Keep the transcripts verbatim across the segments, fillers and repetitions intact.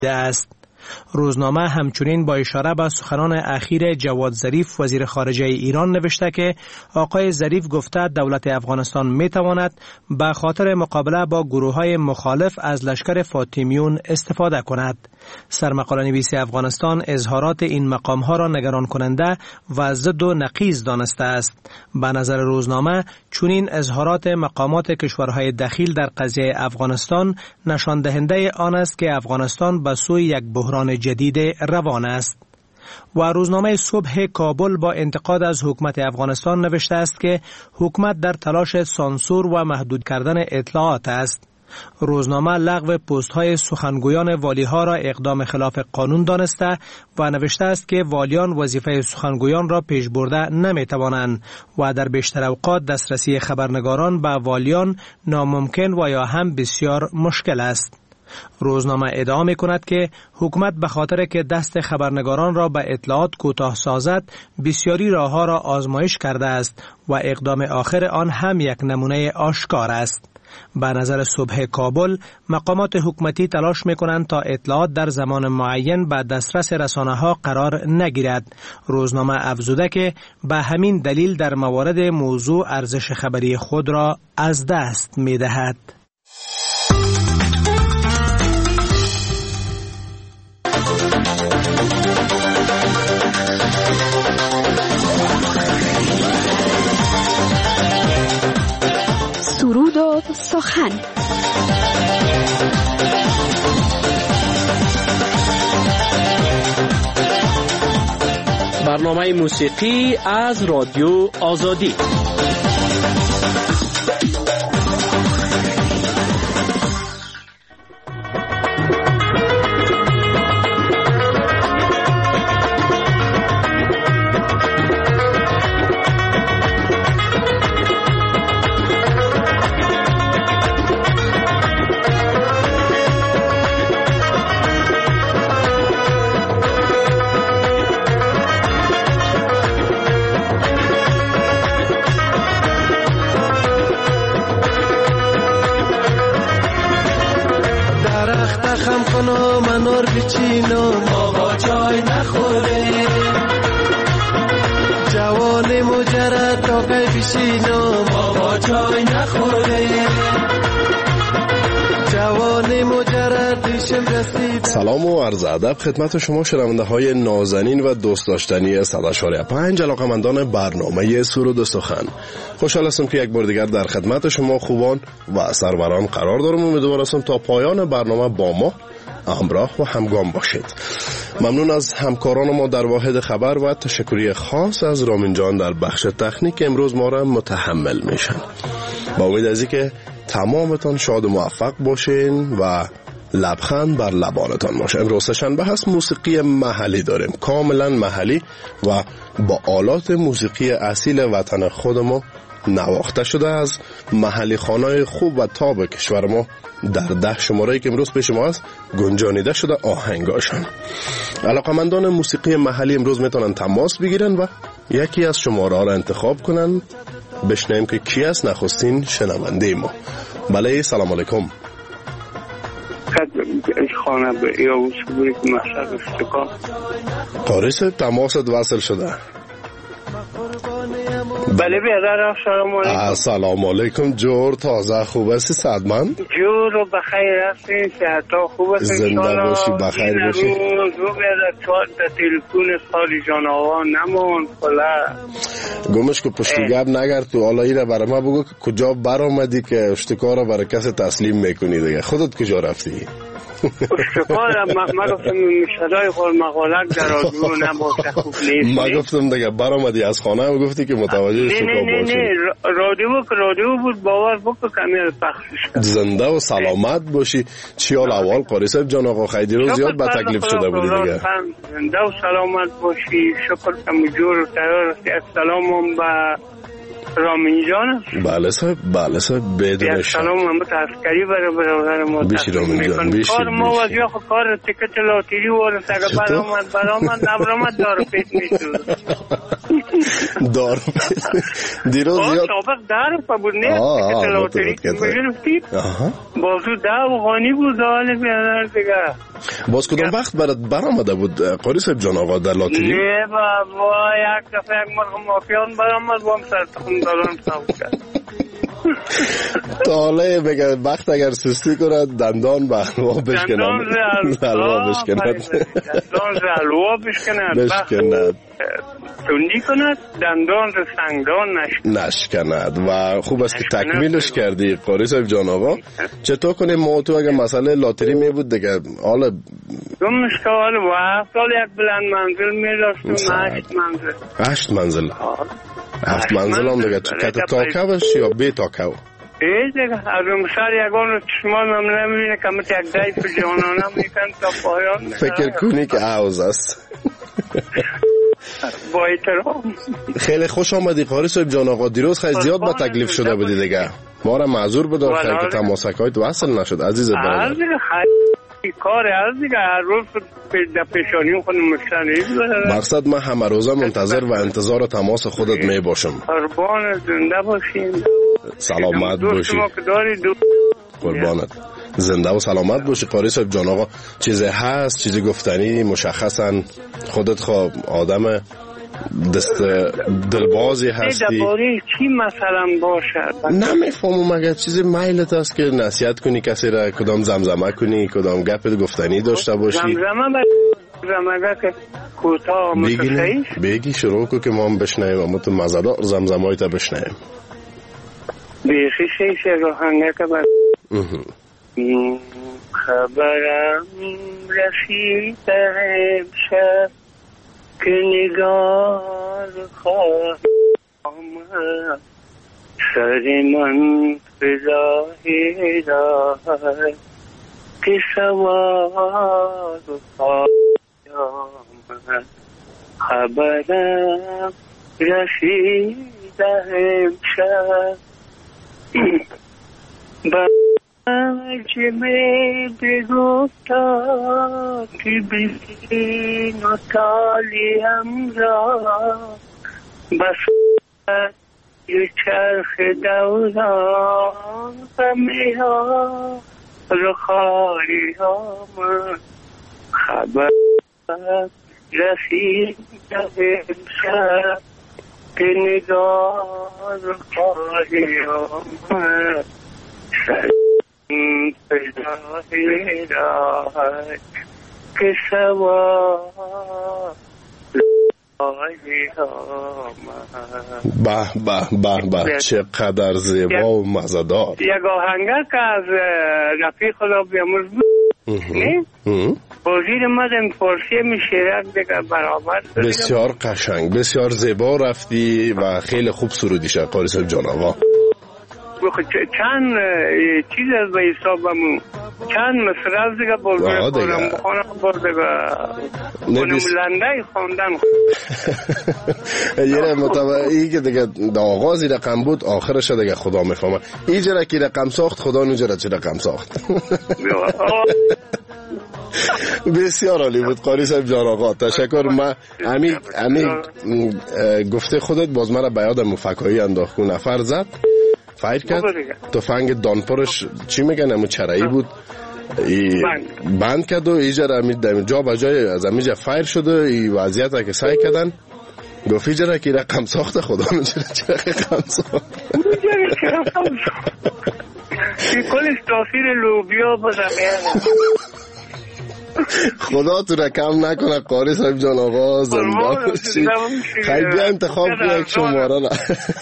است. روزنامه همچنین با اشاره به سخنان اخیر جواد ظریف وزیر خارجه ایران نوشته که آقای ظریف گفته دولت افغانستان می تواند به خاطر مقابله با گروه‌های مخالف از لشکر فاطمیون استفاده کند. سرمقاله نویس افغانستان اظهارات این مقام‌ها را نگران کننده و ضد و نقیض دانسته است. به نظر روزنامه چنین اظهارات مقامات کشورهای دخیل در قضیه افغانستان نشان دهنده آن است که افغانستان به سوی یک بحران جدید روان است. و روزنامه صبح کابل با انتقاد از حکومت افغانستان نوشته است که حکومت در تلاش سانسور و محدود کردن اطلاعات است. روزنامه لغو پست های سخنگویان والی ها را اقدام خلاف قانون دانسته و نوشته است که والیان وظیفه سخنگویان را پیش برده نمی توانند و در بیشتر اوقات دسترسی خبرنگاران به والیان ناممکن و یا هم بسیار مشکل است. روزنامه ادعا می کند که حکومت به خاطر که دست خبرنگاران را به اطلاعات کوتاه سازد بسیاری راهها را آزمایش کرده است و اقدام آخر آن هم یک نمونه آشکار است. به نظر صبح کابل مقامات حکومتی تلاش می کنند تا اطلاعات در زمان معین به دسترس رسانه ها قرار نگیرد. روزنامه افزوده که به همین دلیل در موارد موضوع ارزش خبری خود را از دست می دهد. سرود و سخن. برنامه موسیقی از رادیو آزادی. منور بچینو ما چای نخوره جوان مجرد تا پی بشینو ما چای نخوره جوان مجرد شم رسید. سلام و عرض ادب خدمت شما شنونده های نازنین و دوست داشتنی صد و چهار و پنج علاقه‌مندان برنامه سرود و سخن. خوشحال هستم که یک بار دیگر در خدمت شما خوبان و سروران قرار دارم. امیدوار هستم تا پایان برنامه با ما همراه و همگام باشید. ممنون از همکاران ما در واحد خبر و تشکری خاص از رامین جان در بخش تکنیک امروز ما را متحمل میشن. با امید از اینکه تمامتان شاد و موفق باشین و لبخند بر لبانتان باشه. امروز سه‌شنبه هست، موسیقی محلی داریم، کاملا محلی و با آلات موسیقی اصیل وطن خود ما نواخته شده از محلی خانای خوب و تاب کشور ما در ده شماره‌ای که امروز پیش ما است گنجانیده شده آهنگاشان. علاقه‌مندان موسیقی محلی امروز میتونن تماس بگیرن و یکی از شماره ها را انتخاب کنن. بشنویم که کی است نخستین شنونده ما. بله، سلام علیکم. خانه به یا وسوری که مشهد افتکار قاری صاحب تماست وصل شده. بله بیادر، سلام علیکم. سلام علیکم. جور تازه خوب هستی صدمن؟ جور و بخیر هستین، صحت ها خوب هستین؟ زنده باشی، بخیر باشی. روز رو بیادر چهار تا تلفون خالی جان آقا نمون فلا گمش که پشتی گب نگرد تو. حالا ایره برای ما بگو که کجا بر آمدی که اشتکار رو برای کسی تسلیم میکنی دیگه. خودت کجا رفتی؟ اشتکار ما گفتم صدای خور مقالک در رادیو نباشه خوب نیست. ما گفتم دیگه بر آمدی از خانه و گفتی که متوجه اشتکار باشی. نه نه نه رادیو که رادیو بود، باور بکن کمی پخشش کرد. زنده و سلامت باشی. چی حال احوال قاری صاحب جان؟ آقا خیدی رو زیاد با تکلیف شده بودی دیگه. زنده و سلامت باشی. شکر کم جور و تیار هستی. السلام به رامین جان. بله صاحب، بله صاحب، بدون شک. سلام محمد عسکری برای برادر ما. بیشی رامین جان، بیشی. کار ما وجه خو کار تیکت لاتری و سگا برآمد برآمد نبرآمد دار پیت میشد. دار دیروز زیاد سابق دار پا بود نه تیکت لاتری میگرفتی. بازو ده و غانی بود حال بیادر دیگه. باز کدام وقت برات برآمده بود قاری صاحب جان آقا در لاتری؟ نه بابا یک دفعه یک مرغ مافیان برآمد وام سر تخم دارم ساو کرد. تا حالا بگه وقت اگر سستی کند دندان به حلوا بشکند. دندان حلوا بشکند. دندان حلوا بشکند. بشکند. تندی کند دندان را سنگدان نشکند. نشکند و خوب است که تکمیلش کردی قاری صاحب جان آقا. چطور کنیم ما تو اگر مسئله لاتری می بود دیگه حالا دومش که حالا و سال یک بلند منزل می داشتم هشت منزل. هشت منزل. هفت منزل هم دیگه کت تاکوش یا بی تاکو؟ ای دیگه از اون سر یکان رو چشمان هم نمیبینه که مت یک دایی پر جانانه میکن تا پایان. فکر کنی که عوض است. با احترام. خیلی خوش آمدی قاری صاحب جان آقا. دیروز خیلی زیاد با تکلیف شده بودی دیگه. ما را معذور بدار خیلی که تماسکایت وصل نشد عزیز برادر. کار از دیگه هر روز در پیشانی خودم مشتری. مقصد من همه روزه منتظر و انتظار تماس خودت می باشم. قربان زنده باشین. سلامت باشی. قربانت. زنده و سلامت باشی قاری صاحب جان آقا. چیزی هست چیزی گفتنی مشخصا خودت خواه آدم دست دلبازی هستی درباره چی مثلا باشد؟ نمیفهمم اگر چیزی میلت است که نصیحت کنی کسی را کدام زمزمه کنی کدام گپ گفتنی داشته باشی. زمزمه زمزمه که کوتاه متخیل بگی شروع کو که ما هم بشنویم اما تو مزدار زمزمه‌ای تا بشنویم. بیخی شیشه رو هنگه که بر خبرم رسید امشب که نگار خواهم سر من فضای راه که سوار خواهم خبرم رسید امشب بجمه بگفتا که بین و تالیم را بس یه چرخ دوران غمی ها رو خاری ها من خبر رسید امشب که نگار خاری ها من پیدای رای که سوا به به به به چقدر زیبا و مزدار. یک آهنگه که از رفیق خدا بیامرز بود وزیر مدن فارسی میشیرد دیگه برابر. بسیار قشنگ بسیار زیبا رفتی و خیلی خوب سرودی شد قاری صاحب جان آقا. چند چیز از به حسابمون چند مصر از دیگه بازوی خودم بخونم بار دیگه کنم لنده خوندن یه مطمئنی که دیگه دا آغازی رقم بود آخرش دیگه خدا میفهمه. ایجا که رقم ساخت خدا نجا چه رقم ساخت. بسیار عالی بود قاری صاحب جان آقا. تشکر. من امی امی گفته خودت باز مرا به یادم مفکایی انداخت که نفر زد فایر کرد تفنگ دانپرش چی میگن همون چرایی بود ای بند کرد و ایجا را جا بجای از امیجا فایر شده ای وضعیت که سعی کردن گفت ایجا را که رقم ساخت خدا نجا چه رقم ساخت کلش تاثیر لوبیا بزمین خدا تو رقم نکنه قاری صاحب جان آقا. زنده باشی. خیلی بیا انتخاب که یک شماره نه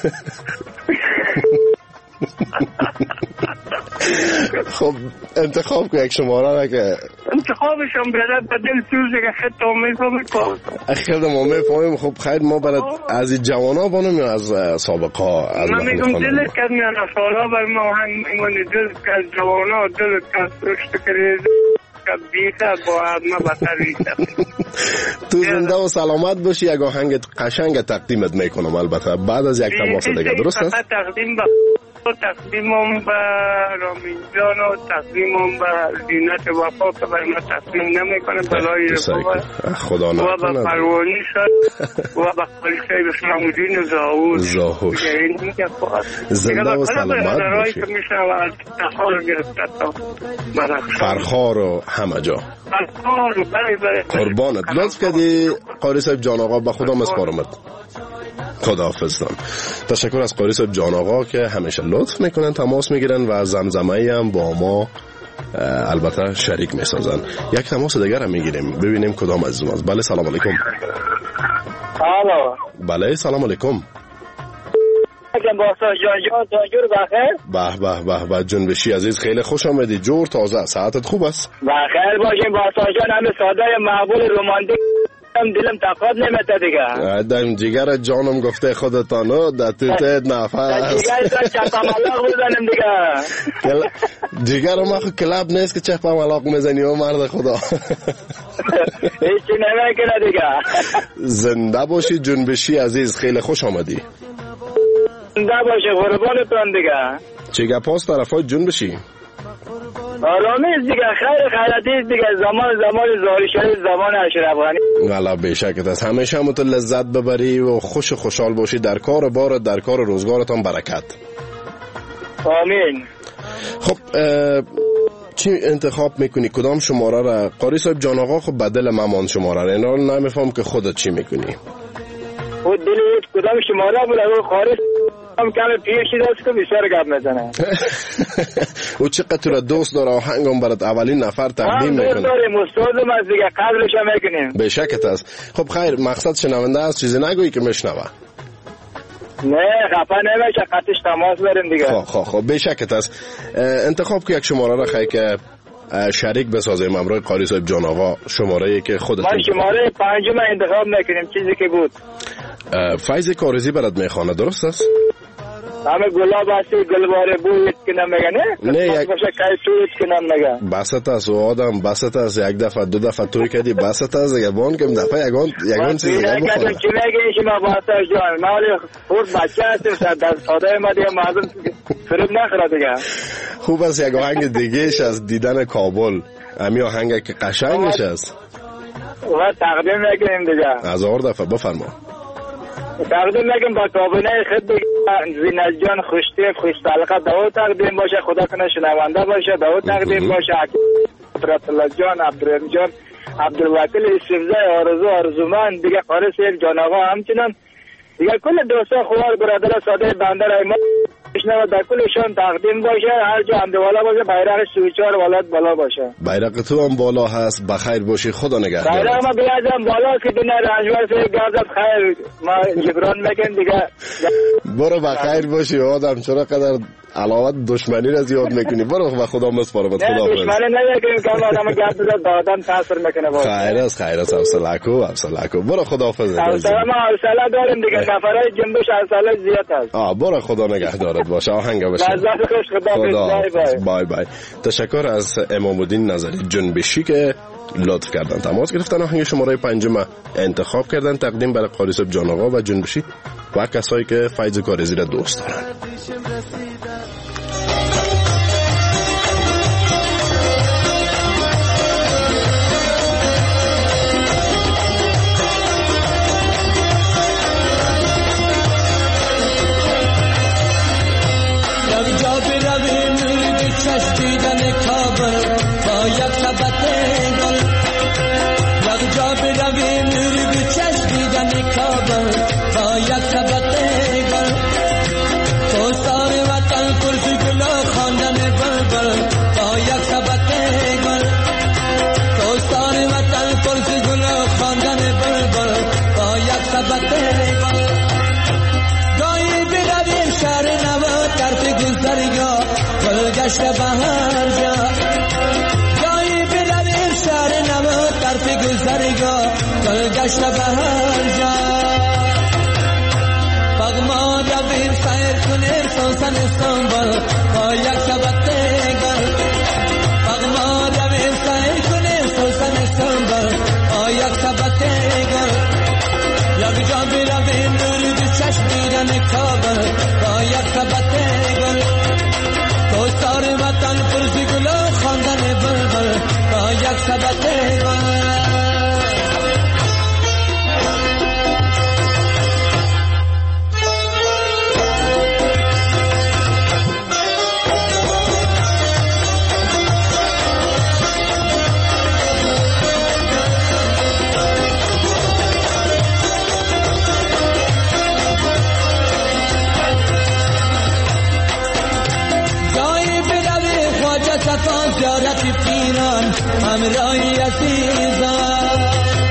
خب انتخاب که یک شماره که انتخابشم بیادر بدل سوزه که خط آمیز میکنم خیلی ما میفهمیم. خب خیلی ما برای از این جوانا بانم یا از سابقه ها من میگم دلت کد میان سالا بر ما هنگ میگونی دلت کد جوانا دلت کد رشت کرده که بیشتر با ما بتر ریشت. تو زنده و سلامت باشی، یک آهنگ قشنگ تقدیمت میکنم البته بعد از یک تماس دیگه، درست است؟ تقدیم با تقدیمم به رامین جان و تقدیمم به زینت وفا که برای ما تقدیم نمیکنه بلای رفا خدا نکنه و به پروانی شد و به خالیسه اسلام الدین زاهور زاهور زنده و سلامت باشی. فرخار و همه جا قربانت. لطف کردی قاری صاحب جان آقا، به خدا مسپارمت. خداحافظ. تشکر از قاری صاحب جان آقا که همیشه لطف میکنن، تماس میگیرن و زمزمه هم با ما البته شریک میسازن. یک تماس دیگر هم میگیریم ببینیم کدام از ما. بله سلام علیکم. الو. بله سلام علیکم. به به به به جنبشی عزیز، خیلی خوش آمدی. جور تازه، ساعتت خوب است؟ بخیر باشیم باسا جان. همه سادای مقبول رومانتیک دلم تقاد نمیته دیگه. دم جگر جانم گفته خودتانو در تو تید نفس جگر چپا ملاق بزنم دیگه. جگر ما خود کلاب نیست که چپا ملاق میزنی و مرد خدا. هیچی نمیکنه دیگه. زنده باشی جنبشی عزیز، خیلی خوش آمدی. زنده باشی قربانتون دیگه. چه گپاس طرفای جنبشی؟ آرامیز دیگه، خیر خیراتیز دیگه. زمان زمان زاری شریف، زمان اشرف غنی. والا بیشکت است. همیشه هم تو لذت ببری و خوش خوشحال باشی. در کار بارت، در کار روزگارتان برکت. آمین. خب چی انتخاب میکنی؟ کدام شماره را؟ قاری صاحب جان آقا خب بدل ممان شماره را. اینا رو نمیفهم که خودت چی میکنی. خود دلیت کدام شماره بود؟ اگه قاری هم کم پیشی دست که بسیار گپ میزنه. او چقدر تو را دوست داره، آهنگم برات اولین نفر تقدیم میکنه. دوست داریم، استادم از دیگه، قدرش هم میکنیم. به شکت است. خب خیر، مقصد شنونده است، چیزی نگویی که میشنوه. نه خفه نمیشه، قطعش تماس بریم دیگه. خب خب خب به شکت است. انتخاب که یک شماره را خیلی که شریک بسازیم امروز قاری صاحب جان آقا. شماره ای که خودت ما شماره پنجم انتخاب نکنیم، چیزی که بود. فیض کارزی برات میخوانه، درست است؟ همه گلاب هستی گلباره بویت که نمیگه نه؟ نه یک باشه که تویت که نمیگه. بست است و آدم بست است. یک دفعه دو دفعه توی کردی بست است. یبان که دفعه یگان یگان چیز دیگه بخوره. چی میگه شما باسا جان؟ ما ولی خود بچه هستیم، در ساده ما دیگه مردم فریب نخوره دیگه. خوب است یک آهنگ دیگهش از دیدن کابل. امی آهنگ که قشنگش است. و تقدیم میکنیم دیگه. هزار دفعه بفرما. تقدیم میکنم با کابینه خود زینت جان خوشتیف خوشتلقه دعوت تقدیم باشه. خدا کنه شنونده باشه. دعوت تقدیم باشه. عبدالله الله جان، عبدالرحیم جان، عبدالوکیل استفزای آرزو آرزومند دیگه، قاری صاحب جان آقا همچنان دیگه کل دوستا خوار برادر ساده بنده رای ما بشنوه در کلشان تقدیم باشه. هر جا حمد والا باشه، بیرق سویچار والات بالا باشه. بیرق تو هم بالا هست. بخیر باشی، خدا نگهدار. بیرق ما بیازم بالا که دونه رنجور سے گازت خیر ما جبران میکن دیگه. برو بخیر باشی آدم. چرا قدر علاوت دشمنی را زیاد میکنی؟ برو و خدا مسپارم. خدا نه دشمنی نمیکنیم که آدم گپ بزد دادن تاثیر میکنه. خیر است خیر است. حوصله حوصله کو. برو خداحافظ. حوصله ما حوصله داریم دیگه. نفرای جنبش حوصله زیاد است. آ برو خدا نگهدارت باشه. آهنگ باشه. لذت خوش. خدا بای بای. بای بای. تشکر از امام الدین نظری جنبشی که لطف کردن تماس گرفتن. آهنگ شماره پنجم انتخاب کردن تقدیم برای قاری صاحب جان آقا و جنبشی و کسایی که فیض کارزی را دوست دارن. چشیدن کابل با یک سبت گل، یک جا برویم نور چشیدن کابل با یک سبت گل. کوستار وطن پرسی گلا خواندن بلبل با یک سبت گل. کوستار وطن پرسی گلا خواندن بلبل با یک سبت گل. گاهی برویم شهر نوا طرف گلزارگاه گشت بهار جا. جایی برویم شهر نوا طرف گذرگاه گشت بهار جا. بغما رویم سیر کنیم سوسن استانبول با یک سبت گل. بغما رویم سیر کنیم عزیزم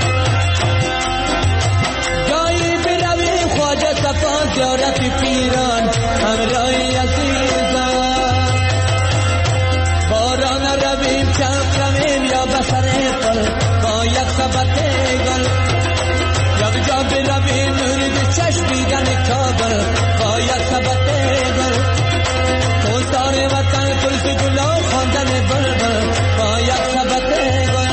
جایی برویم خواجه صفا زیارت پیران همراهی عزیزم باران رویم چند رویم یا بسر پل با یک سبت گل یک جا برویم نوری به چشم دیدن کابل با یک سبت گل کوستار وطن کلس گلا خواندن بلبل با یک سبت گل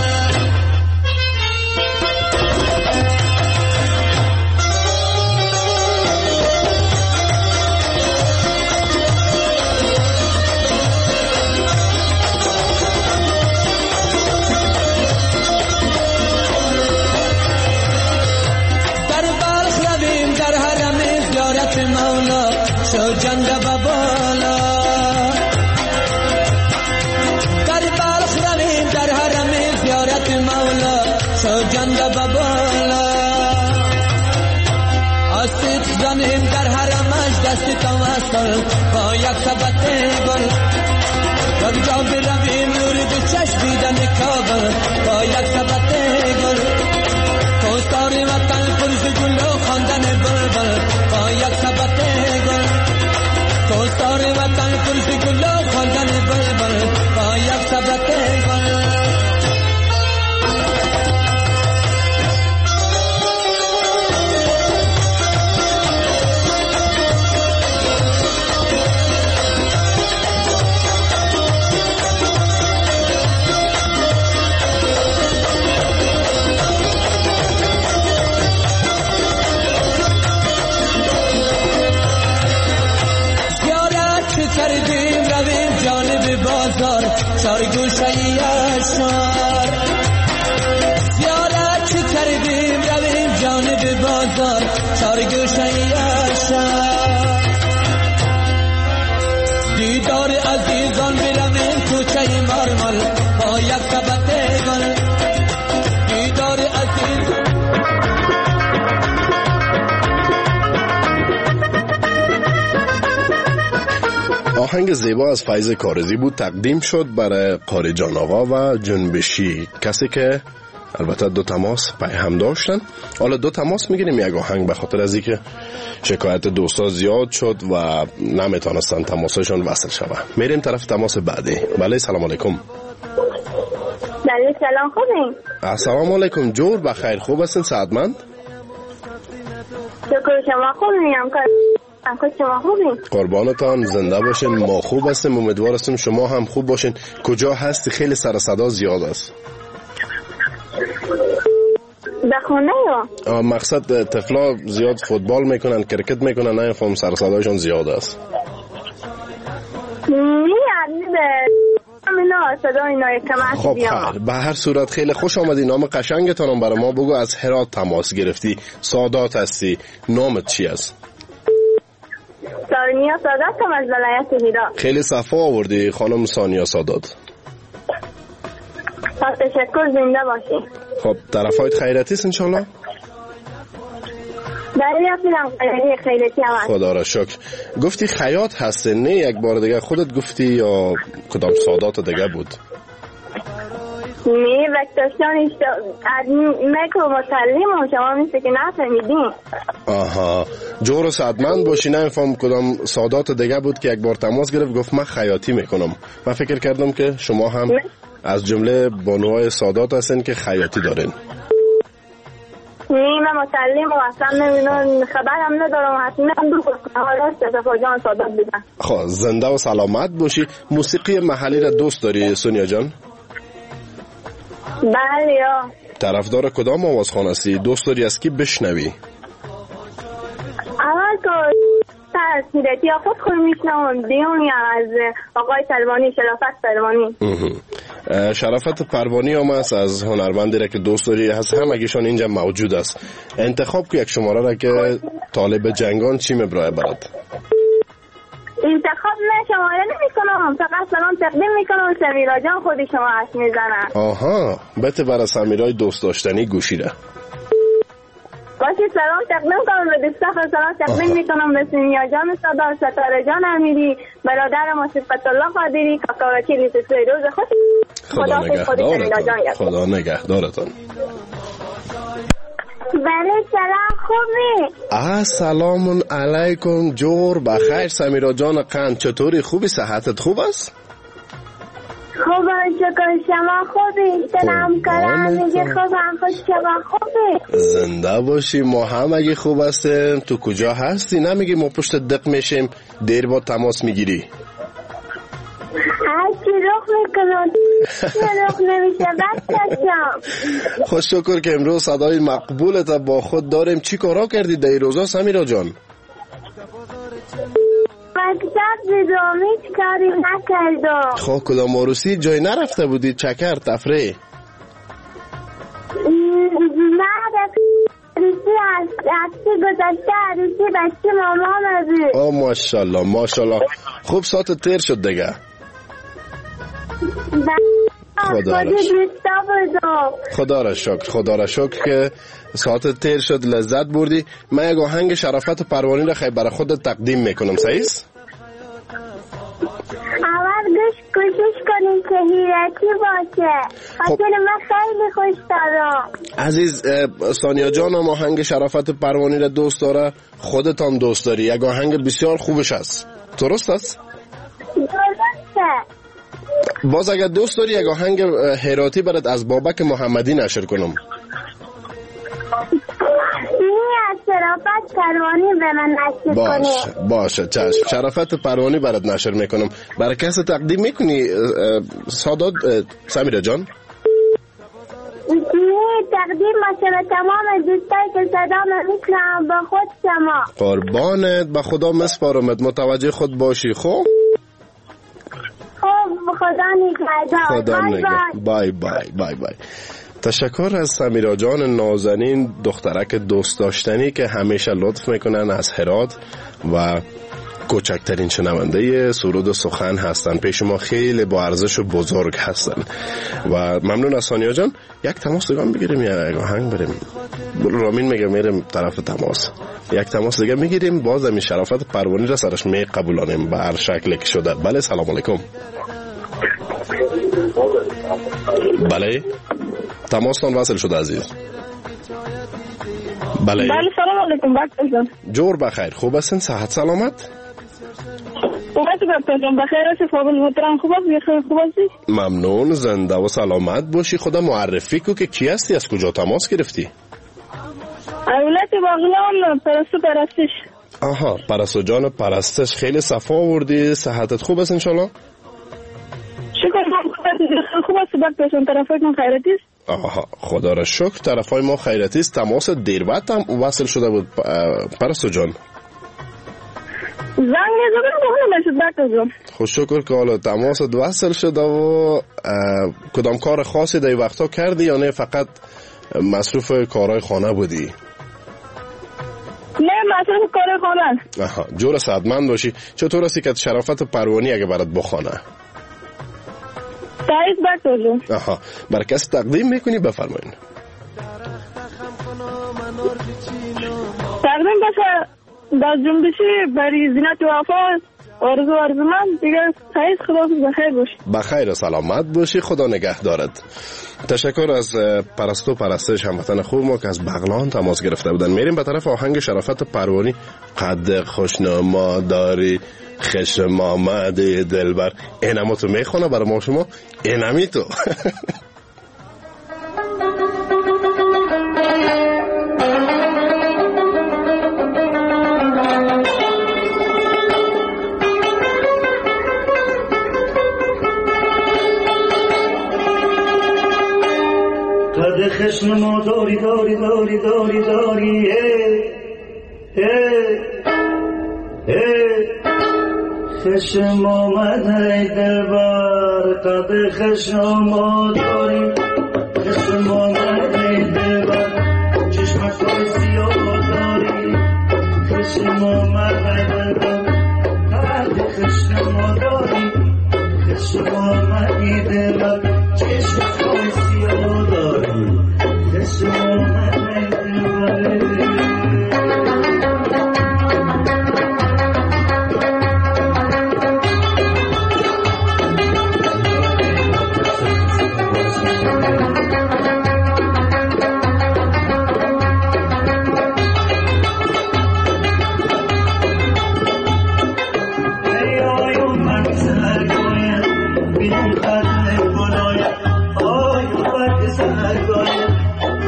مولا شو جنگ بابالا در بلخ رویم در حرم زیارت مولا شو جنگ بابالا آستیت زنیم در حرمش دست توسل با یک سبت گل یک جا برویم نوری به چشم دیدن کابل با یک سبت گل کوستار وطن پرز گل و خواندن بلبل با یک سبت گل کوستار وطن پرز گل و خواندن بلبل با یک سبت گل کردیم رویم جانب بازار چار گوشه اشار زیارت کردیم رویم جانب بازار چار گوشه اشار دیدار عزیزان برویم کوچه مارمل با یک سبت گل دیدار عزیزان آهنگ زیبا از فیض کارزی بود، تقدیم شد برای قاری جان آقا و جنبشی، کسی که البته دو تماس پیام داشتن. حالا دو تماس میگیریم یک آهنگ به خاطر از اینکه شکایت دوستا زیاد شد و نمیتونستن تماسشون وصل شوه. میریم طرف تماس بعدی. بله سلام علیکم. بله سلام خوبین؟ السلام علیکم. جور بخیر، خوب هستین؟ سعادتمند؟ شکر شما خوبین؟ شما خوبین؟ قربانتان، زنده باشین. ما خوب هستیم، امیدوار هستیم شما هم خوب باشین. کجا هستی؟ خیلی سر صدا زیاد است. در خونه یا؟ مقصد طفلا زیاد فوتبال میکنن، کرکت میکنن، نه فهم سر صدایشون زیاد است. نه به اینا صدا اینا کم خب خیر، به هر صورت خیلی خوش آمدی. نام قشنگتون برای ما بگو. از هرات تماس گرفتی، سادات هستی، نامت چی است؟ سانیا سادات هم از ولایت هرات. خیلی صفا آوردی خانم سانیا سادات. تشکر، زنده باشی. خب طرفایت خیرتی است انشالله؟ بله اصلا خیرتی هم هست. خدا را شکر. گفتی خیاط هسته، نه یک بار دیگه خودت گفتی یا کدام سادات دیگه بود؟ نه وقتاشان از میکرو مسلم و شما میسته که نفهمیدین. آها، جور و سعدمند باشی. نه فهم کدام سادات دیگه بود که یک بار تماس گرفت گفت من خیاطی میکنم. من فکر کردم که شما هم از جمله بانوهای سادات هستین که خیاطی دارین. نه من مسلم و اصلا نمیدونم، خبرم ندارم، حتما دور کنم راست صفا جان سادات بیدن. خب زنده و سلامت باشی. موسیقی محلی را دوست داری سونیا جان؟ بله یا. طرفدار کدام آوازخوان هستی؟ دوست داری از کی بشنوی؟ اول تو تحصیلتی خود خود میشنم دیونی از آقای پروانی، شرافت پروانی. شرافت پروانی هم است از هنرمندی را که دوست داری، از همگیشان اینجا موجود است. انتخاب که یک شماره را که طالب جنگان چی مبرای برد؟ انتخاب نه شماره نمی کنم، فقط سلام تقدیم می کنم. سمیرا جان خودی شما عشق می زنن. آها، بته برای سمیرای دوست داشتنی گوشی را باشی سلام تقدیم کنم به دوستان. سلام تقدیم می کنم به سمیرا جان صدار، ستاره جان امیری، برادر ما صفت الله قادری، کاکا وکیلی سوی روز خوش. خدا نگهدارتان. خدا نگهدارتان. بله سلام خوبی؟ السلام علیکم جور بخیر. سمیرا جان قند چطوری؟ خوبی؟ صحتت خوب است؟ خوبم شکر. شما خوبی؟ سلام کارم میگه خوبم. خوش شما خوبی؟ زنده باشی. ما هم اگه خوب هستیم. تو کجا هستی؟ نمیگی ما پشت دق میشیم دیر با تماس میگیری؟ هرچی رخ میکنم رخ نمیشه بچه‌شم. خوش شکر که امروز صدای مقبولت با خود داریم. چی کارا کردی در این روزا سمیرا جان؟ مکتب دیدم هیچ کاری نکردم. خب کدام عروسی جای نرفته بودی؟ چکر تفریح؟ نه عروسی هستی گذاشته عروسی بچه مامان بود. آه ماشالله ماشالله. خوب ساعت تیر شد دیگه. خدا را شکر. خدا را شکر. خدا را شکر که ساعت تیر شد لذت بردی. من یک آهنگ شرافت پروانی را خیلی برای خود تقدیم میکنم. صحیح است؟ اول گوش کوشش کنیم که هیرتی باشه. خاطر من خیلی خوش دارم. عزیز سانیا جان هم آهنگ شرافت پروانی را دوست داره. خودت هم دوست داری. یک آهنگ بسیار خوبش است. درست است؟ درسته. باز اگر دوست داری یک آهنگ هراتی برات از بابک محمدی نشر کنم. شرافت پروانی به من نشر باشه کنی. باشه چشم. شرافت پروانی برات نشر میکنم. برای کسی تقدیم میکنی سادات سمیرا جان؟ تقدیم باشه به تمام دوستایی که صدام میشنم با خود شما. قربانت. به خدا مسپارمت. متوجه خود باشی. خب خب خدا نگهدار. خدا نگهدار. بای بای بای بای. تشکر از سمیرا جان نازنین دخترک دوست داشتنی که همیشه لطف میکنن از هرات و کوچکترین شنونده سرود و سخن هستن. پیش ما خیلی با ارزش و بزرگ هستن و ممنون از سانیا جان. یک تماس دیگه بگیریم یا یک آهنگ بریم؟ رامین میگه میریم طرف تماس. یک تماس دیگه میگیریم. باز همین شرافت پروانی را سرش می قبولانیم به هر شکلی که شده. بله سلام علیکم. بله تماستان وصل شده عزیز. بله بله سلام علیکم. بک جور بخیر. خوب هستین؟ صحت سلامت؟ خوب هستی بک بخیر هستی؟ فاضل محترم خوب هستی؟ خوب هستی؟ ممنون. زنده و سلامت باشی. خدا معرفی کو که کی هستی؟ از کجا تماس گرفتی؟ اولاد باغلان پرستو پرستش. آها پرستو جان پرستش. خیلی صفا آوردی. صحتت خوب است انشالله؟ شکر خوب است. بک پشون طرفای من خیرتی است. آها خدا را شکر طرفای ما خیرتی است. تماس دیر بعد هم وصل شده بود پرستو جان. زنگ زدم بخواه نشد بک جان. خوش شکر که حالا تماس وصل شده و کدام کار خاصی در وقتا کردی یا نه فقط مصروف کارهای خانه بودی؟ نه مصروف کار خانه. آها جور صحتمند باشی. چطور هستی که شرافت پروانی اگه برات بخوانه؟ سعید بک جان. آها برای کسی تقدیم میکنی؟ بفرمایین. تقدیم باشه با جنبشی برای زینت وفا آرزو آرزومند دیگه. سعید خدا بخیر باشی. بخیر و سلامت باشی. خدا نگهدارت. تشکر از پرستو پرستش هموطن خوب ما که از بغلان تماس گرفته بودن. میریم به طرف آهنگ شرافت پروانی. قد خوشنما داری خشم آمده دلبر. اینمو تو میخونه برای ما شما. اینمی تو قد خشم ما داری داری داری داری داری خشم آمده دلبر. قد خشم ما داری خشم آمده دلبر. چشمت پر سیاه داری خشم آمده دلبر. قد خشم ما داری خشم آمده دلبر. چشمت پر سیاه داری خشم آمده دلبر.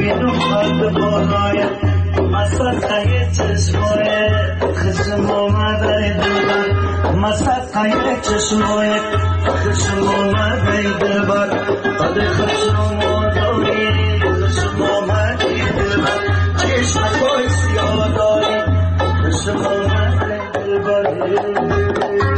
ببین خط بالای مسطحه چشمای خشم آمده دلبر مسطحه چشمای خشم آمده دلبر قد خشم آمده خشم آمده دلبر چشمای سیاه داری خشم آمده دلبر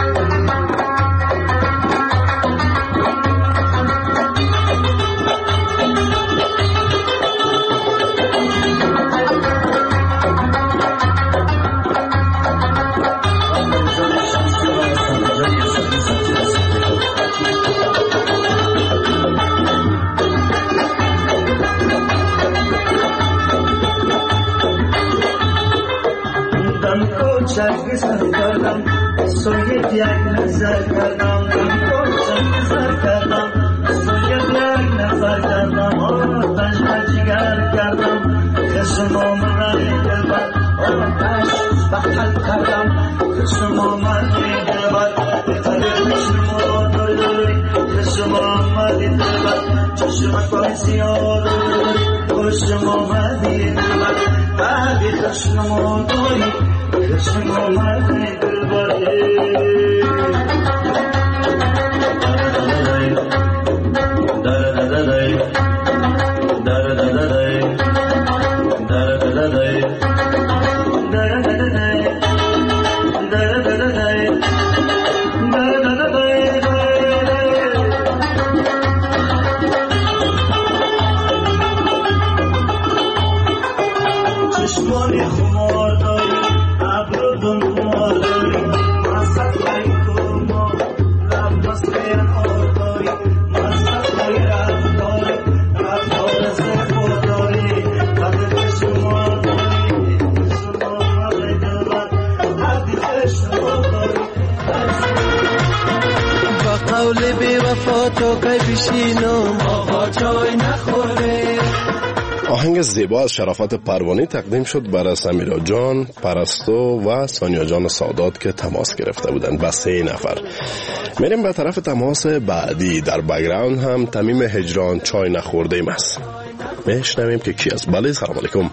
چرگ سر کردم سویت یک نظر کردم چرگ سر کردم سویت یک نظر کردم آتش و جگر کردم خشم آمده دلبر آتش بخل کردم خشم آمده دلبر بهتر خشم آمده خشم آمده دلبر چشم کای سیاه خشم آمده دلبر بعد خشم آمده خشم آمده دلبر چشمان خمار داری ابرو دون خمار داری مصد خیلی کما لب مسته آر داری مصد خیلی رفتاری رفتار زفار داری قد خشما داری خشما دلبر قد خشما داری با قول بی وفا تو که بشینم آقا چای نخوره. آهنگ زیبا از شرافت پروانی تقدیم شد برای سمیرا جان، پرستو و سانیا جان سادات که تماس گرفته بودند با سه نفر. میریم به طرف تماس بعدی. در بک‌گراند هم تمیم هجران چای نخورده ایم است. بشنویم که کی است. بله سلام علیکم.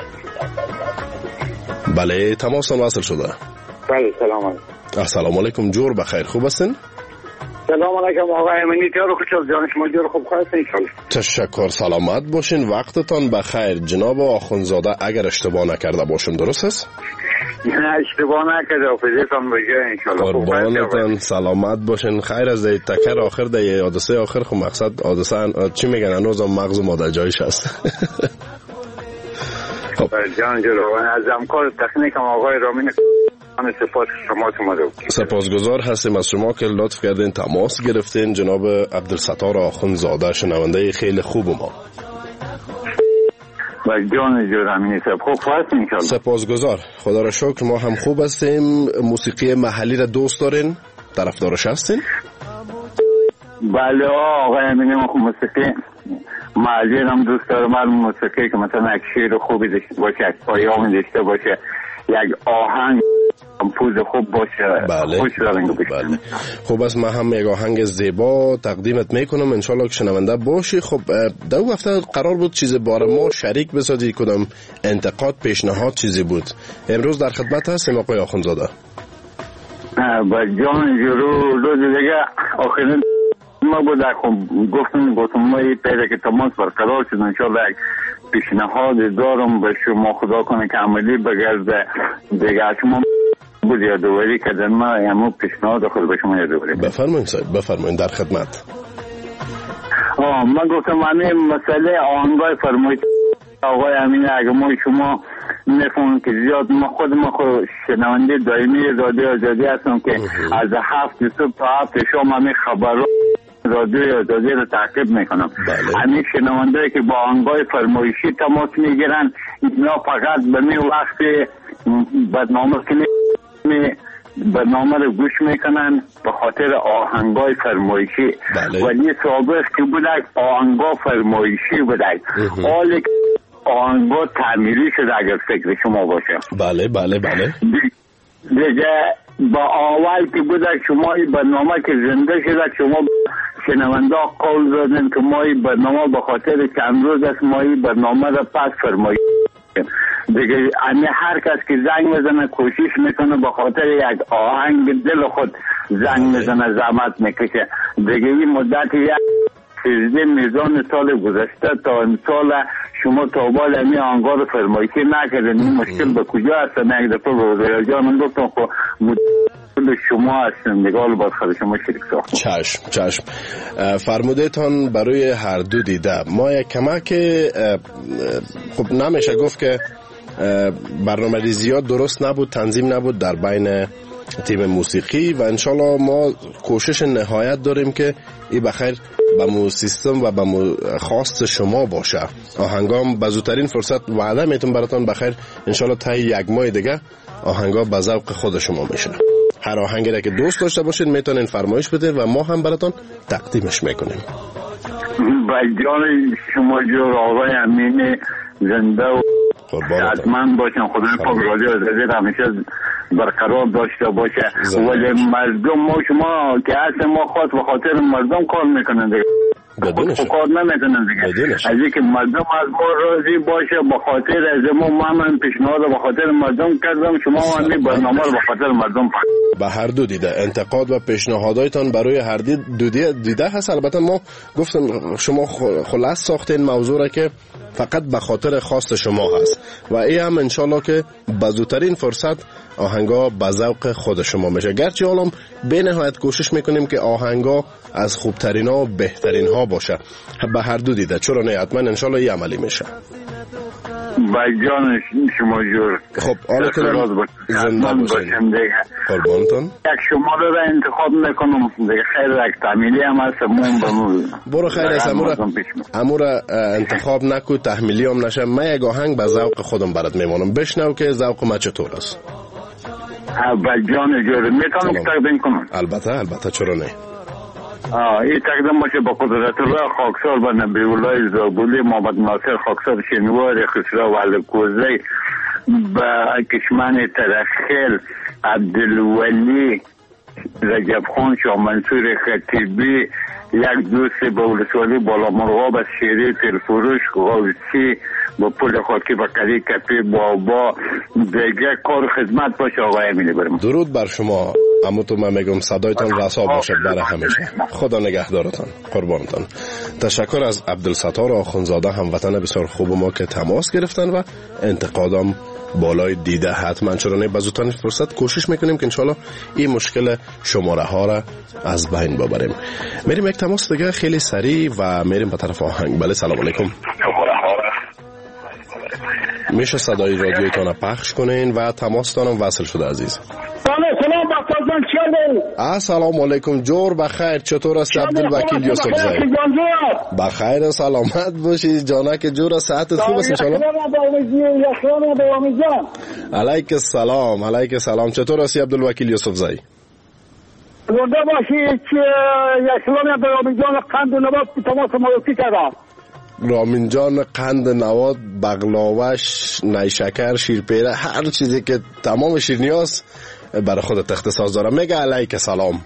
بله تماس واصل شده. بله سلام علیکم. السلام علیکم. جور بخیر، خوب هستین؟ سلام علیکم آقای امینی، جور خوشحال جان شما جور خوب هستین انشالله. تشکر، سلامت باشین، وقتتان بخیر. جناب آخوندزاده اگر اشتباه نکرده باشم درست است؟ نه اشتباه نکرده، حافظتان بگه انشالله. قربانتان، سلامت باشین. خیر از دی تکر آخر دی حادثه آخر خو مقصد حادثه چی میگن هنوز مغز ما در جایش هست. خب جان جلوان از همکار تکنیکم آقای رامین سپاس شما شما سپاسگزار هستیم از شما که لطف کردین تماس گرفتین. جناب عبدالستار آخوندزاده شنونده خیلی خوب ما. و جان جرمی خوب هستین انشالله. سپاسگزار، خدا را شکر ما هم خوب هستیم. موسیقی محلی را دوست دارین؟ طرفدارش هستین؟ بله آقای امینی موسیقی محلی هم دوست دارم. من موسیقی که مثلا یک شعر خوبی داشته باشه، یک پیام داشته باشه، یک آهنگ پوز خوب باشه. بله. خوش بله. خوب است، من هم یک آهنگ زیبا تقدیمت میکنم انشالله که شنونده باشی. خب دو هفته قرار بود چیز بار ما شریک بسازی، کدام انتقاد پیشنهاد چیزی بود. امروز در خدمت هستیم آقای آخوندزاده. با جان جرو روز دیگه آخرین ما بود گفتم گفتم ما پیدا که تماس برقرار شد انشالله یک پیشنهاد دارم به شما، خدا کنه که عملی بگرده دیگه. شما بود یادواری کردن، ما همون پیشنهاد خود به شما یادواری. بفرمایید صاحب، بفرمایید در خدمت. آه من گفتم همین مسئله آهنگای فرمایید آقای امین، اگه ما شما نفهم که زیاد ما خود ما خود شنونده دائمی رادیو آزادی هستم که از هفت صبح تا هفت شام همین خبرها رادیو آزادی رو تعقیب میکنم. همین شنونده که با آهنگای فرمایشی تماس میگیرن، اینا فقط به می وقت برنامه که می برنامه رو گوش میکنن به خاطر آهنگای فرمایشی. بله. ولی سابق که بودک آهنگا فرمایشی بودک، حالی که آهنگا تعمیری شده اگر فکر شما باشه. بله بله بله. دیگه با اول که بودک شما این برنامه که زنده شده شما شنونده قول دادن که ما این برنامه به خاطر چند روز است ما این برنامه را پس فرماییم دیگه. امی هر کس که زنگ میزنه کوشش میکنه به خاطر یک آهنگ دل خود زنگ میزنه، زحمت میکشه دیگه. این مدت یک سیزده میزان سال گذشته تا امسال شما تا بال امی آنگاه رو فرمایشی نکردن. این مشکل به کجا هست؟ من یک دفعه به وزیر جان من گفتم خب مدل شما هستن نگاه باید خود شما شریک ساخت. چشم چشم فرمودهتان برای هر دو دیده. ما یک کمک خب نمیشه گفت که برنامه ریزی ها درست نبود، تنظیم نبود در بین تیم موسیقی و انشالله ما کوشش نهایت داریم که این بخیر به مو سیستم و به مو خواست شما باشه. آهنگام به زودترین فرصت وعده میتون براتون بخیر انشالله تا یک ماه دیگه آهنگا به ذوق خود شما میشه. هر آهنگی را که دوست داشته باشید میتونین فرمایش بده و ما هم براتون تقدیمش میکنیم. با جان شما جور آقای امین زنده و حتما باشن. خدای پاک رادیو عزیز همیشه برقرار داشته باشه. ولی مردم ما شما که اصلا ما خواست به خاطر مردم کار میکنن دیگه، خود کار نمیکنن دیگه. از اینکه مردم از ما راضی باشه به خاطر از ما ما من پیشنهاد به خاطر مردم کردم. شما همین برنامه رو به خاطر مردم به هر دو دیده انتقاد و پیشنهاداتتان برای هر دو دیده, دیده هست. البته ما گفتم شما خلاص ساختین موضوع را که فقط به خاطر خواست شما هست و این هم انشالله که به زودترین فرصت آهنگا به ذوق خود شما میشه. گرچه حالا به نهایت کوشش میکنیم که آهنگا از خوبترین ها و بهترین ها باشه به هر دو دیده. چرا نه؟ حتما انشالله این عملی میشه. با جان شما جور. خب حالتون زنده باشید. قربانتون. یک شماره را انتخاب میکنم دیگه. خیر یک تحمیلی هم هست مون بمون. برو خیر است امورا انتخاب نکو تحمیلی هم نشه. من یک آهنگ به ذوق خودم برات میمانم بشنو که ذوق ما چطور است. با جان جور میتونم تقدیم کنم؟ البته البته چرا نه. آه این تقدیم باشه با قدرت الله خاکسار و نبی الله زابولی محمد ناصر خاکسار شنوار خسرو و علکوزی با کشمن ترخیل عبدالولی رجب خان شاه منصور خطیبی یک دوست با ولسوالی بالا مرغاب از شیری تلفروش غوثی با پول خاکی با قری کپی بابا دیگه کار خدمت باشه آقای امینی برم. درود بر شما. اما تو من میگم صدایتان رسا باشد برای همیشه. خدا نگهدارتان. قربانتان. تشکر از عبدالستار آخونزاده هموطن بسیار خوب ما که تماس گرفتن و انتقادم بالای دیده. حتما چرا نه به زودترین فرصت کوشش میکنیم که انشالله این مشکل شماره ها را از بین ببریم. میریم یک تماس دیگه خیلی سریع و میریم به طرف آهنگ. بله سلام علیکم. میشه صدای رادیویتان را پخش کنین و تماستانم وصل شده عزیز. سلام بختازان چیه؟ سلام علیکم جور بخیر. چطور است عبدالوکیل یوسف زایی؟ بخیر سلامت باشی جانک جور. صحت خوب است انشالله؟ علیک السلام علیک السلام. چطور است عبدالوکیل یوسف زایی؟ زنده باشی که یک سلامی به رامین جان قند و نبات تماس موسی کردم. رامین جان قند نواد بغلاوش نیشکر شیرپیره هر چیزی که تمام شیرنیاست برای خودت اختصاص دارم. میگه علیک سلام.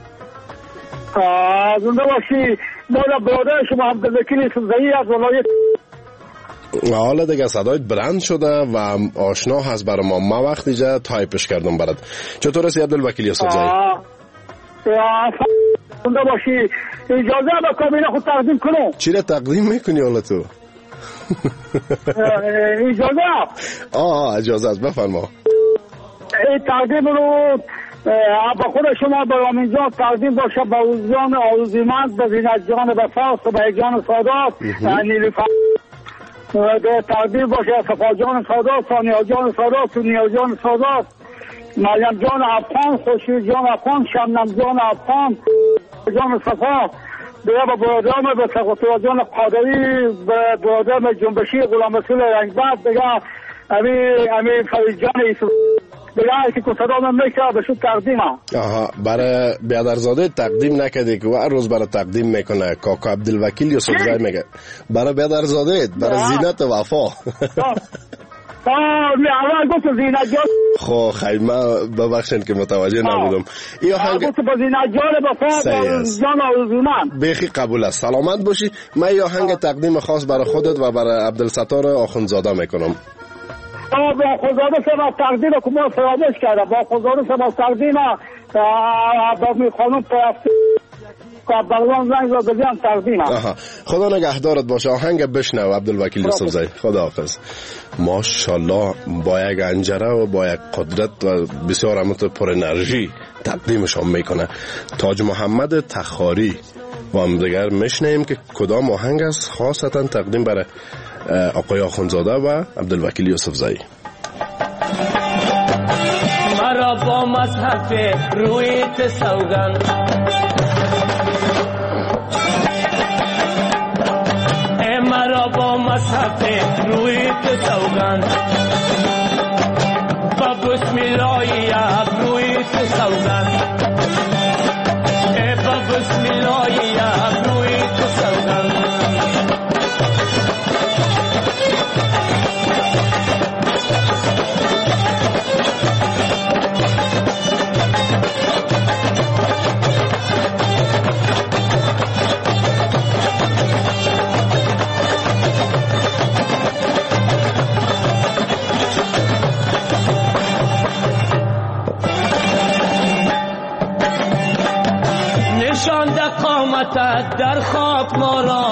زنده باشی. مالا برادر شما عبدالوکیل یوسف زایی از ولایت. حالا دیگه صدایت برند شده و آشنا هست برای ما. ما وقتی جا تایپش کردم برات. چطور هستی عبدالوکیل یوسف زایی؟ زنده باشی. اجازه با کابینه خود تقدیم کنم. چی را تقدیم میکنی حالا تو؟ اجازه؟ آه اجازه است بفرما. این تقدیم رو با خود شما به رامین جان تقدیم باشه با اوزان آرزومند به زینت جان بفاست و به جان سادات نیلوفر تقدیم باشه صفا جان سادات ثانیه جان سادات و نیا جان سادات مریم جان افغان خوشی جان افغان شمنم جان افغان جان صفا دیگه با برادرم به سقطه جان قادری به برادرم جنبشی غلام رسول رنگبرد دیگه امی امی فرید جان ایسو دیگه که صدا من میشه به شو تقدیم ها. آها برای بیادرزاده تقدیم نکردی که هر روز برای تقدیم میکنه کاکا عبدالوکیل یوسف زایی میگه برای بیادرزاده برای زینت وفا. خو خیمه ببخشید که متوجه نبودم. این آهنگ گفت با زینجان بفا جان آرزومند. بخی قبول است. سلامت باشی. من این آهنگ تقدیم خاص برای خودت و برای عبدالستار آخوندزاده میکنم. با خداوند سپاس تقدیم که ما فراموش کرده. با خداوند سپاس تقدیم با می خانم پرستی بغلان زنگ را بزن تقدیم. خدا نگهدارت باشه. آهنگ بشنو عبدالوکیل یوسفزئی. خداحافظ. ماشاءالله با یک انجره و با یک قدرت و بسیار امت پر انرژی تقدیمشان میکنه. تاج محمد تخاری و هم دیگر میشنیم که کدام آهنگ است خاصتا تقدیم برای آقای آخوندزاده و عبدالوکیل یوسفزئی. مرا با مذهب رویت سوگند ای مرا با مذهب رویت سوگند با بسم الله رویت سوگند ای با بسم الله رویت سوگند قامتت در خواب ما را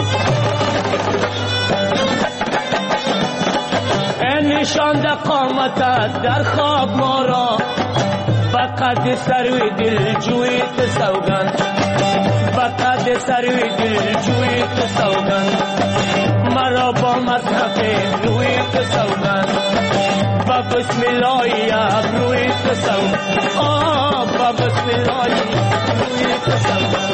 نشاند قامتت در خواب ما را بقد سروی دل جویت سوگند بقد سروی دل جویت سوگند مرا با مذهب رویت سوگند با بسم الله رویت سوگند آه با بسم الله رویت سوگند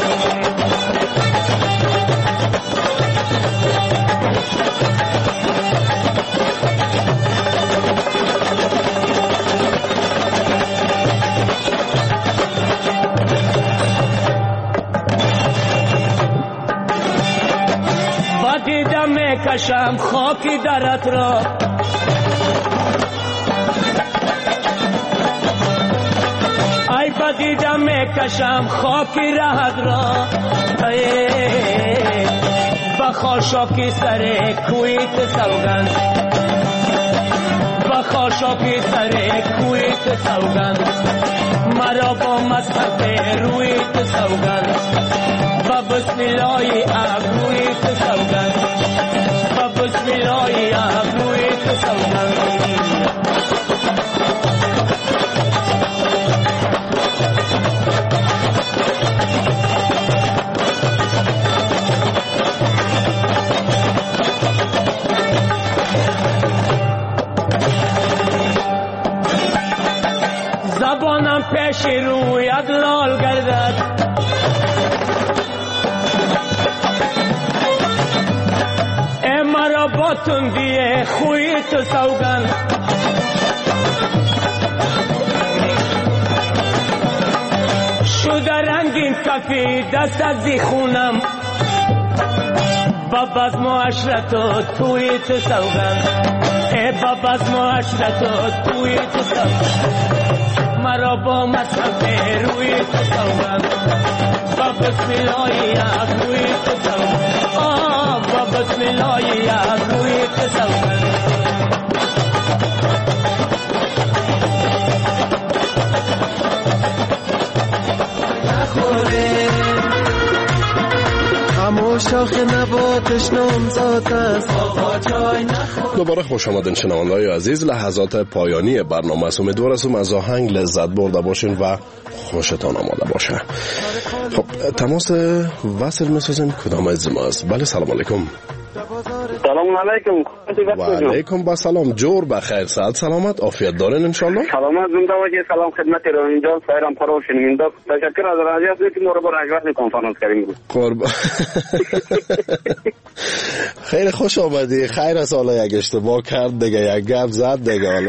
دیدم میکشم خاکی درت را ای بدیدم میکشم خاکی رهت را بخاشاکی سر کویت سوگند بخاشاکی سر کویت سوگند مرا با مذهب رویت سوگند با بسم الله ابرویت سوگند با بسم الله ابرویت سوگند زبانم پیش رویت لال گردد ای مرا با تندی خوی تو سوگند شده رنگین کفی دستت زی خونم باب از معاشرت و توی تو سوگند ای باب از معاشرت و توی تو سوگند مرا با مذهب روی تو سوگند با بسم الله روی تو سوگند آه با بسم الله روی تو سوگند نخوره همو شاخ نباتش نامزاد است آقا جای نخوره. دوباره خوش آمدین شنونده‌های عزیز. لحظات پایانی برنامه است. امیدوار هستم از آهنگ لذت برده باشین و خوشتان آماده باشه. خب تماس وصل می‌سازیم. کدام از ما است؟ بله سلام علیکم. سلام علیکم. و علیکم با سلام. جور بخیر، صحت سلامت، عافیت دارین ان شاء الله. سلامت زنده باشید. سلام خدمت رادیو جان سایرام پرو شنونده. تشکر از رادیو هستید که ما رو برای وقت کنفرانس کردیم. قربان. خیلی خوش آمدی. خیر از حالا یک اشتباه کرد دیگه، یک گپ زد دیگه حالا.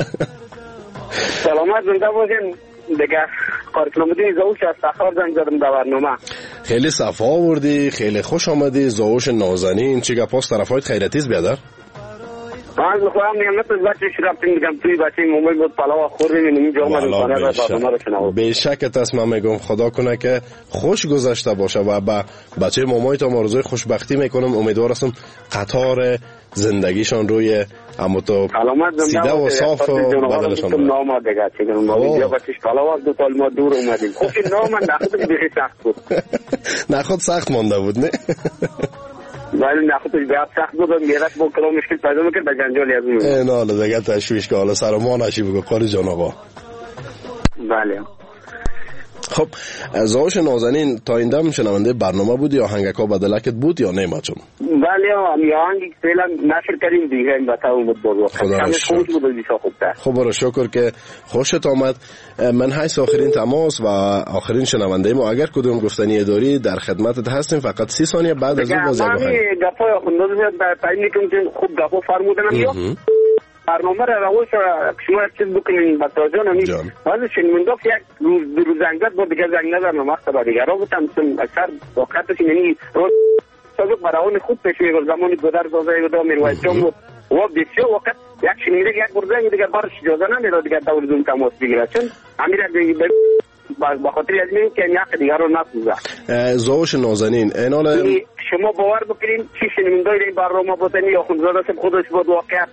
سلامت زنده باشین. دیگه کار کلمدی زوش از سفر زنگ زدم در برنامه. خیلی صفا آوردی، خیلی خوش آمدی. زوش نازنین چی گپاس طرفایت خیرتیز بیادر؟ من میخوام میگم نه تو بچه شرفتیم میگم توی بچه مومای بود پلاو خوردیم اینجا اومدیم خانه را برنامه رو شنویم. به شک تصمیم میگم خدا کنه که خوش گذشته باشه و با بچه مومای تا آرزوی خوشبختی میکنم. امیدوار هستم قطار زندگیشان روی اما تو سیده و صاف و بدلشان بود. نام دیگه چیکار ما اینجا بچه‌ش پلاو دو تا ما دور اومدیم. خب این نام من نخود بخی سخت بود. نخود سخت مونده بود نه؟ ولی نخودش بیاد سخت بود و میرک با کلام مشکل پیدا میکرد به جنجال از میمون. این حالا دیگه تشویش که حالا سر ما نشی بگو قاری جان آقا. بله. خب زاوش نازنین تا این دم شنونده برنامه بود یا آهنگکا بدلکت بود یا نه ماچون؟ بله می آهنگی فعلا نشر کردیم دیگه این بتاو بود بود. خدا را شکر. خب برای شکر که خوشت آمد. من حیث آخرین تماس و آخرین شنونده ما اگر کدوم گفتنی داری در خدمتت هستیم. فقط سی ثانیه بعد از اون باز یک آهنگ. گپای خوندوز میاد تعیین میکنم که خوب گپا فرمودنم یا برنامه را روش شما چیز بکنین بچه‌ها نمی ولی شنونده یک روز دو روز زنگ بود دیگه زنگ نزدم مقصد دیگه را گفتم اکثر وقتش یعنی روز سازق برای خود پیش میگرد زمانی گذر گذر دو میروید چون بود و بسیار وقت یک شنونده یک برزنگ دیگه برش اجازه نمیداد دیگه دور دون تماس بگیره چون امیر دیگه با خاطر از این که نیاق دیگه رو نسوزه. زاوش نازنین اینال شما باور بکنین چی شنونده این برنامه بودنی یا خونزاده سب خودش بود واقعا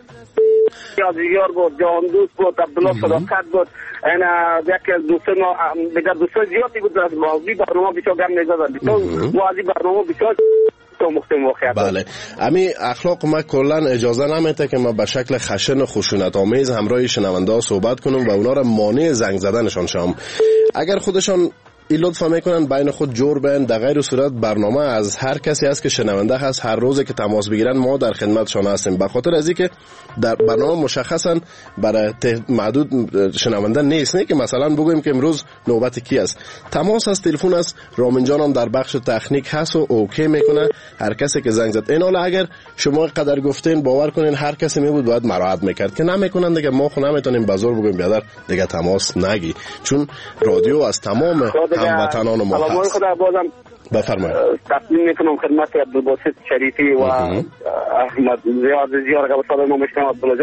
یادگار بود جهان دوست بود عبدالله صداقت بود اینا یک دوستان دیگر دوستان زیادی بود از موضوعی برنامه بسیار گم نگذارد بسیار موضوعی برنامه بسیار مختلف واقعا. بله امی اخلاق ما کلا اجازه نمیده که ما به شکل خشن و خشونت آمیز همراه شنونده ها صحبت کنیم و اونا را مانع زنگ زدنشان شوم. اگر خودشان این لطفا میکنن بین خود جور بین در غیر صورت برنامه از هر کسی هست که شنونده هست هر روزه که تماس بگیرن ما در خدمتشان هستیم. به خاطر از اینکه در برنامه مشخصا برای محدود شنونده نیست نه که مثلا بگویم که امروز نوبت کی است. تماس از تلفن است. رامین جان هم در بخش تکنیک هست و اوکی میکنه هر کسی که زنگ زد. این حالا اگر شما قدر گفتین باور کنین هر کسی میبود باید مراعات میکرد که نمیکنن دیگه ما خو نمیتونیم بازار بگویم بیادر دیگه تماس نگی چون رادیو از تمام هموطنان ما هست. خدا بازم بفرمایید. تقدیم میکنم خدمت عبدالباسط شریفی و احمد زیاد زیاد که صدای ما میشنم عبدالله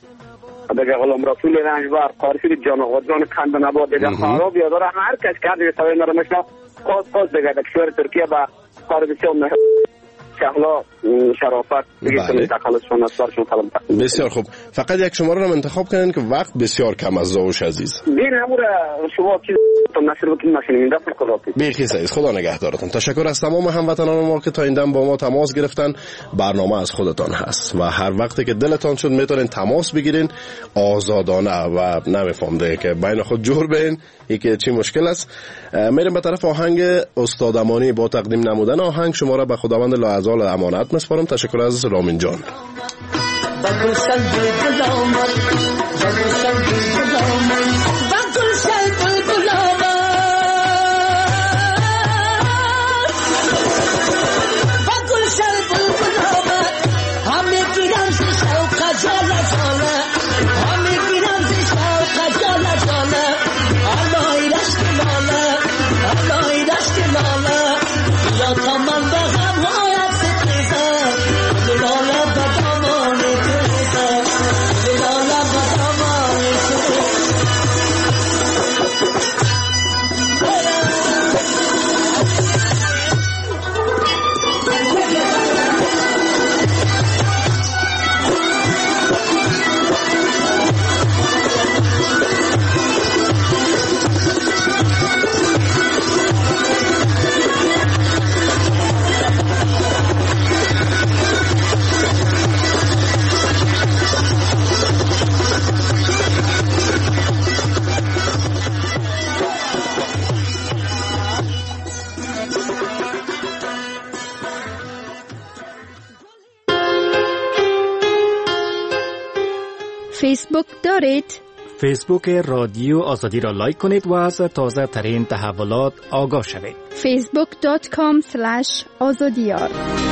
دیگه غلام رسول رنجبر قارسی جان آقا جان کند نباد دیگه خراب یادار هر کس که دیگه صدای ما رو میشنم خاص خاص دیگه در کشور ترکیه با کار بسیار مهم شهلا شرافت دیگه کنید تخلصشون از برشون سلام تقدیم. بسیار خوب. فقط یک شماره رو انتخاب کنین که وقت بسیار کم از زاوش عزیز. بین همون شما چیز تو نشر بکنید ماشین این دفعه خدا حافظ. بیخی سعید خدا نگهدارتون. تشکر از تمام هموطنان ما که تا این دم با ما تماس گرفتن. برنامه از خودتان هست و هر وقتی که دلتان شد میتونین تماس بگیرین آزادانه و نمیفهمده که بین خود جور بین یکی چی مشکل است. میریم به طرف آهنگ استاد امانی با تقدیم نمودن آهنگ شما را به خداوند لاعزال امانت میسپارم. تشکر از رامین جان. فیسبوک دارید؟ فیسبوک رادیو آزادی را لایک کنید و از تازه ترین تحولات آگاه شوید. فیسبوک دات کام اسلش آزادیار